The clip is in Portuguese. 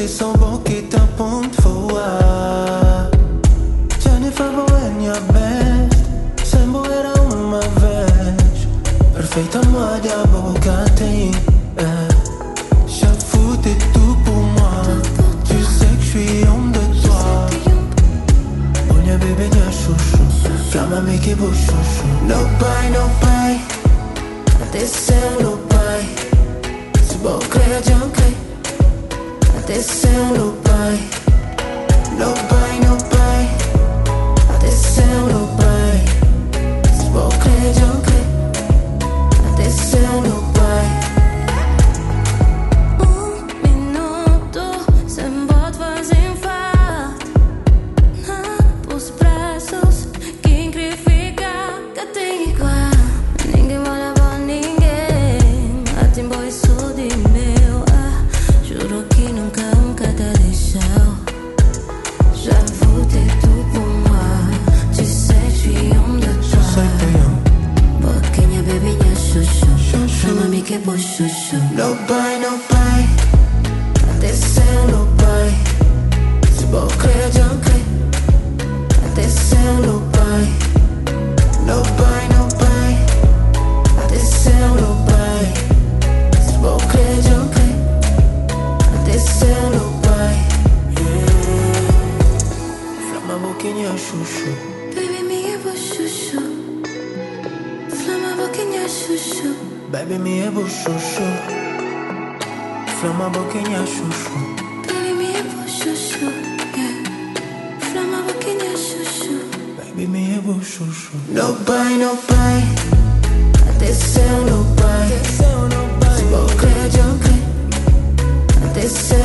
som boquita a ponto de voar. Jennifer Boêmia best, sem boeira uma vez. Perfeita malha, boca tem. Já foutais tout pour moi. Tu sais que je suis homme de toi. Olha bebê, minha chuchu. Flama me que vou chuchu. No pai, até céu no pai. Se vou crer, já crer. Até céu no pai. No pai, até céu no pai. Se vou crer, já crer. Até céu no pai. Minuto sem bot fazem falta. Os braços que incrífica que tem igual. Ninguém olha pra ninguém. Até boy sou de meu. Juro que nunca te deixou. Já vou ter tudo por moi. Tu sais, je suis homme de toi. Boquinha, bebinha, chuchu. Chama-me que vou chuchu. No pai, até céu no pai. Se vou crer, já crer. Até céu no pai. No pai, até céu no pai. Se vou crer, já crer. Até céu no pai. Flama boquinha, chuchu. Baby, me é vou chuchu. Flama boquinha, chuchu. Baby, me é chuchu. Flama boquinha, chuchu. Baby, me é vou chuchu. Yeah. Flama boquinha, chuchu. Baby, me é chuchu. No pai, até céu no pai. Se vou crer, já crer. Até céu